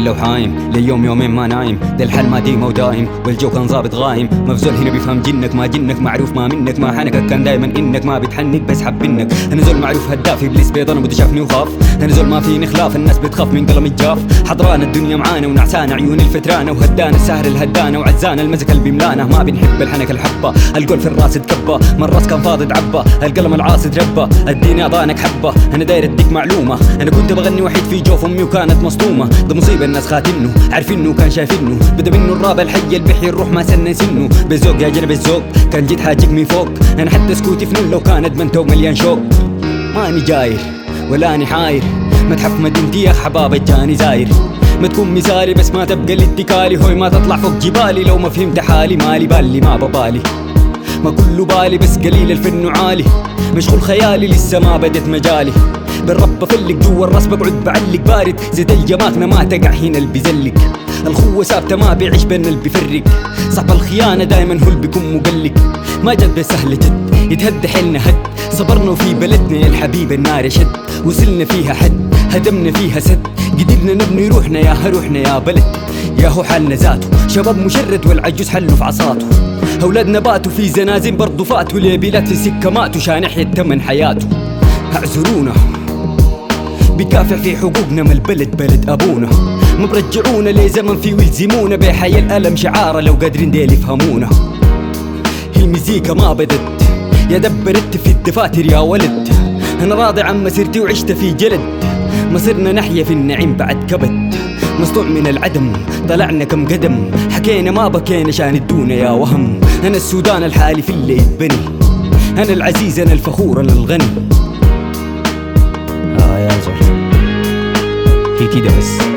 لو حايم ليوم يومين ما نايم، ده الحل ما ديم ودايم، والجو كان ظابط غايم. مفزول هنا بيفهم جنك ما جنك، معروف ما منك ما حنكك، كان دايما انك ما بتحنك بس حب انك. انا زول معروف هداف ابليس بيض، انا بده شافني وخاف. انا زول ما فيني خلاف، الناس بتخاف من قلم الجاف. حضران الدنيا معانا ونعسانا عيون الفترانه، وهدانا السهر الهدانه، وعزانا المزك اللي بيملانا. ما بنحب الحنك الحبه، القول في الراس تكبه، من الراس كان فاضي تعبى، القلم العاصي تربى. اديني اعطانك حبه، انا داير اديك معلومه. انا كنت بغني وحيد في جوف امي وكانت مصدومه، ده مصيبه الناس خاتنه عارفينه كان شايفينه. بدا منه الرابع الحي البحي الروح ما سنن سنه. بالذوق يا جرب الذوق كان جيت حاجيك من فوق، انا حتى سكوتي فنون لو كان ادمنته مليان شوق. ماني جاير ولا اني حاير، متحف مدينتي يا حبابي جاني زاير. ما تكون مثالي بس ما تبقى الاتكالي، هوي ما تطلع فوق جبالي لو ما فهمت حالي. مالي بالي ما ببالي، ما كله بالي بس قليل الفن وعالي. مشغول خيالي لسه ما بدت مجالي، بالرب بفلق جوا الراس بقعد بعلق بارد. زيت الجماكنة ما تقع هنا اللي بيزلق، الخوة ثابتة ما بيعيش بين اللي بيفرق. صعب الخيانة دايما هو اللي بيكون مقلق، ما جد بسهل جد يتهد حيلنا هد. صبرنا وفي بلدنا يا الحبيب النار شد، وصلنا فيها حد هدمنا فيها سد. قدرنا نبني روحنا يا بلد، يا هو حالنا ذاته. شباب مشرد والعجوز حلوا في عصاته، أولادنا باتوا في زنازين برضو فاتوا، ليبيلات في سكة ماتوا شان يحيى التمن حياته. اعذرونا بكافح في حقوقنا، ما البلد بلد أبونا. ما برجعونا لزمن فيه ويلزمونا بحي الألم شعارة، لو قادرين ديل يفهمونا. المزيكا ما بدت يا دبرت في الدفاتر يا ولد، أنا راضي عن مسيرتي وعشت في جلد. مصيرنا نحيا في النعيم بعد كبد، مصنوع من العدم طلعنا كم قدم. حكينا ما بكينا شان الدونة يا وهم. أنا السودان الحالي في اللي يتبني، أنا العزيز أنا الفخور أنا الغني. يا زول هي كده بس.